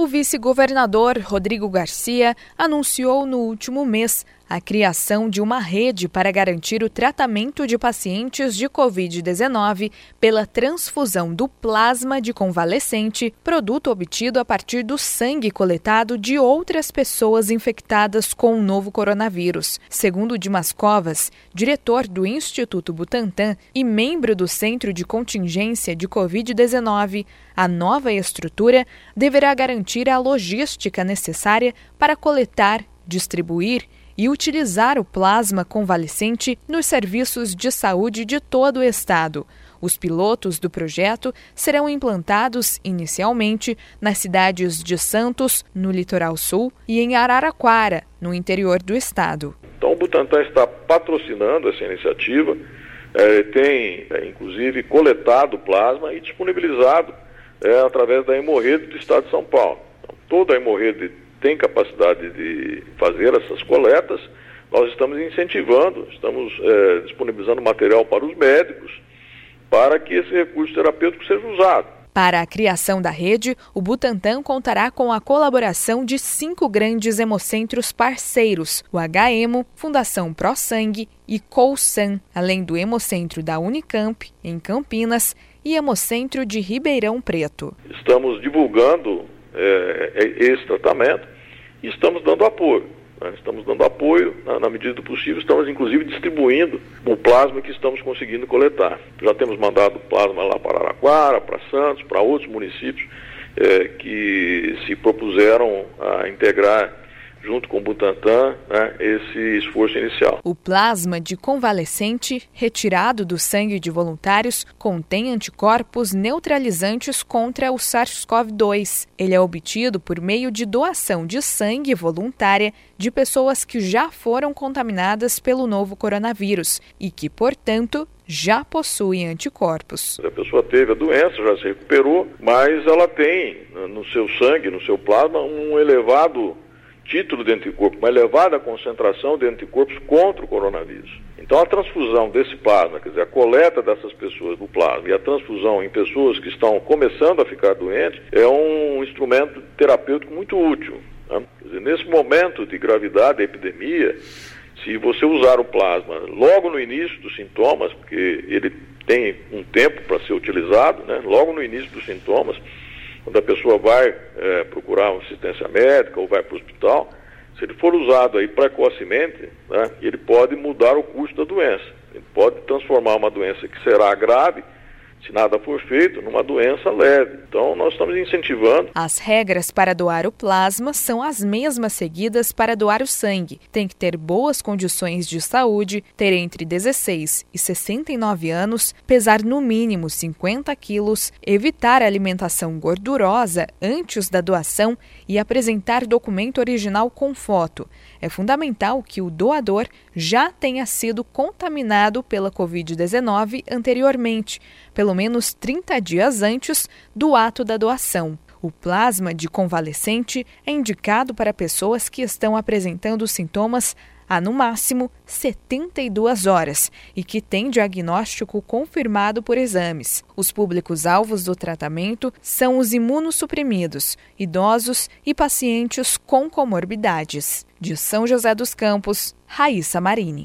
O vice-governador Rodrigo Garcia anunciou no último mês a criação de uma rede para garantir o tratamento de pacientes de Covid-19 pela transfusão do plasma de convalescente, produto obtido a partir do sangue coletado de outras pessoas infectadas com o novo coronavírus. Segundo Dimas Covas, diretor do Instituto Butantan e membro do Centro de Contingência de Covid-19, a nova estrutura deverá garantir a logística necessária para coletar, distribuir e utilizar o plasma convalescente nos serviços de saúde de todo o estado. Os pilotos do projeto serão implantados inicialmente nas cidades de Santos, no Litoral Sul, e em Araraquara, no interior do estado. Então o Butantan está patrocinando essa iniciativa, tem inclusive coletado plasma e disponibilizado através da Hemorrede do estado de São Paulo. Então, toda a Hemorrede tem capacidade de fazer essas coletas. Nós estamos incentivando, estamos disponibilizando material para os médicos para que esse recurso terapêutico seja usado. Para a criação da rede, o Butantan contará com a colaboração de 5 grandes hemocentros parceiros, o HEMO, Fundação ProSangue e COUSAN, além do Hemocentro da Unicamp, em Campinas, e Hemocentro de Ribeirão Preto. Estamos divulgando esse tratamento e estamos dando apoio. Estamos dando apoio na medida do possível, estamos inclusive distribuindo o plasma que estamos conseguindo coletar. Já temos mandado plasma lá para Araraquara, para Santos, para outros municípios que se propuseram a integrar junto com o Butantan, esse esforço inicial. O plasma de convalescente retirado do sangue de voluntários contém anticorpos neutralizantes contra o SARS-CoV-2. Ele é obtido por meio de doação de sangue voluntária de pessoas que já foram contaminadas pelo novo coronavírus e que, portanto, já possuem anticorpos. A pessoa teve a doença, já se recuperou, mas ela tem no seu sangue, no seu plasma, um elevado título de anticorpo, uma elevada concentração de anticorpos contra o coronavírus. Então a transfusão desse plasma, quer dizer, a coleta dessas pessoas do plasma e a transfusão em pessoas que estão começando a ficar doentes é um instrumento terapêutico muito útil. Quer dizer, nesse momento de gravidade da epidemia, se você usar o plasma logo no início dos sintomas, porque ele tem um tempo para ser utilizado, logo no início dos sintomas, quando a pessoa vai procurar uma assistência médica ou vai para o hospital, se ele for usado aí precocemente, ele pode mudar o curso da doença. Ele pode transformar uma doença que será grave, se nada for feito, numa doença leve. Então, nós estamos incentivando. As regras para doar o plasma são as mesmas seguidas para doar o sangue. Tem que ter boas condições de saúde, ter entre 16 e 69 anos, pesar no mínimo 50 quilos, evitar alimentação gordurosa antes da doação e apresentar documento original com foto. É fundamental que o doador já tenha sido contaminado pela Covid-19 anteriormente, pelo menos 30 dias antes do ato da doação. O plasma de convalescente é indicado para pessoas que estão apresentando sintomas há, no máximo, 72 horas e que têm diagnóstico confirmado por exames. Os públicos-alvos do tratamento são os imunossuprimidos, idosos e pacientes com comorbidades. De São José dos Campos, Raíssa Marini.